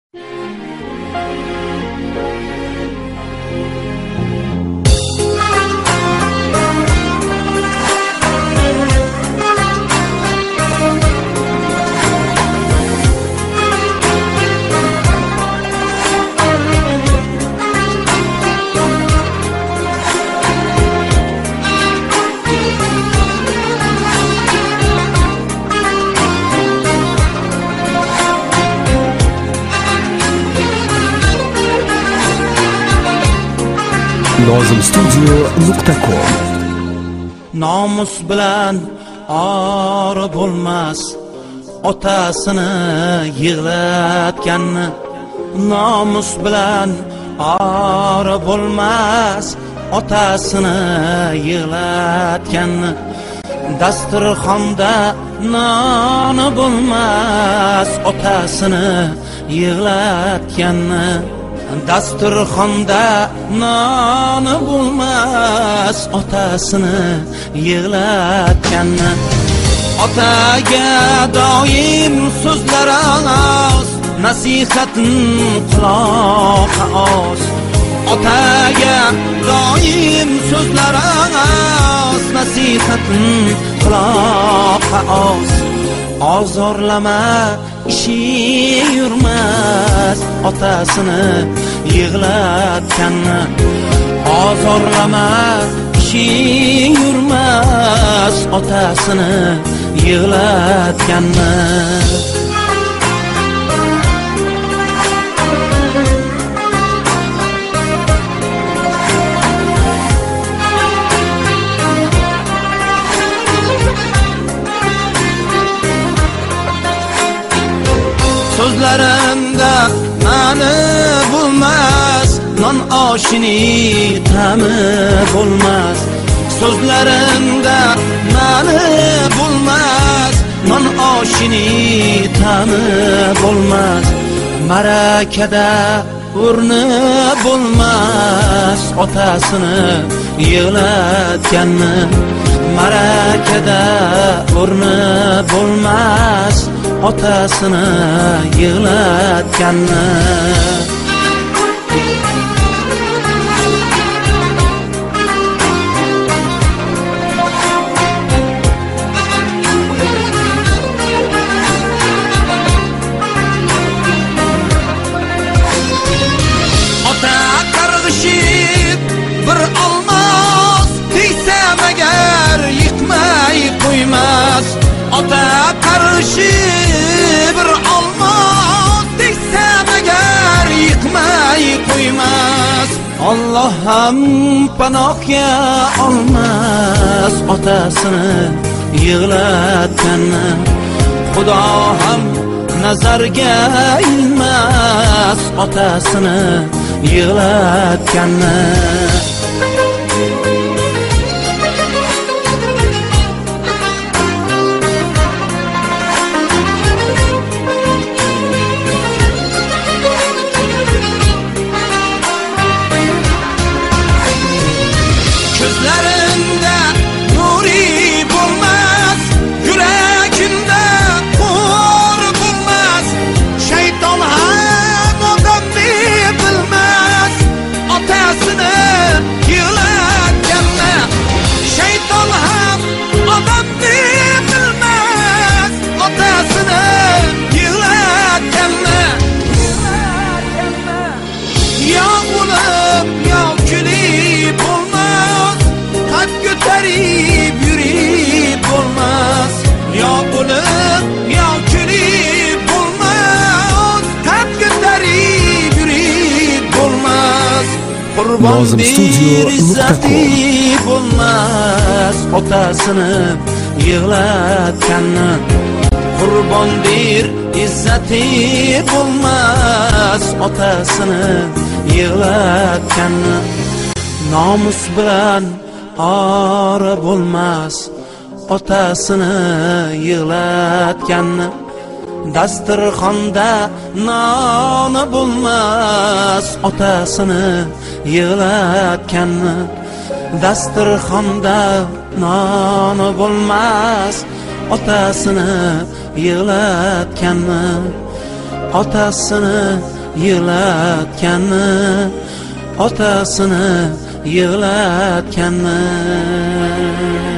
lozimstudio.com. Nomus bilan ori bo'lmas otasini yig'latganni. Nomus bilan ori bo'lmas otasini yig'latganni. Dasturxonda noni bo'lmas otasini yig'latganni. Dasturxonda noni bo'lmas otasini yig'latganni. Otaga doim so'zlar oz, nasihatin quloqqa oz. Otaga doim so'zlar oz, nasihatin quloqqa oz. Ozorlama ishi yurmas otasini yig'latganni. Ozorlama ishi yurmas otasini yig'latganni. Sözlerimde mani bulmaz, non oshini ta'mi bulmaz. Sözlerimde mani bulmaz, non oshini ta'mi bulmaz. Marakada o'rni bulmaz otasini yig'latganni. Marakada o'rni bulmaz otasini yig'latganni. Ota qarg'ishib bir olmos, tegsam agar yiqmay qo'ymas. Ota qarg'ishib bir olmos, tegsam agar yiqmay qo'ymas. Alloh ham panohga olmas otasini yig'latganni. Xudo ham nazarga ilmas otasini yig'latganni. Gözlerinde nuri bulmaz, yüreğinde nur bulmaz. Şeytan hem adamı bilmez, atasını yig'latganni. Şeytan hem adamı bilmez, atasını yig'latganni. Ya ulim ya kulib olmaz, kalp götürüp yürüyüp olmaz. Ya ulim ya kulib olmaz, kalp götürüp yürüyüp olmaz. Kurban bir izzati bulmaz otasini yig'latganni. Kurban bir izzati bulmaz otasini yig'latganni. Nomus bilan ori bo'lmas otasini yig'latganni. Dasturxonda noni bo'lmas otasini yig'latganni. Dasturxonda noni bo'lmas otasini yig'latganni. otasini yig'latganmi, otasini yig'latganmi?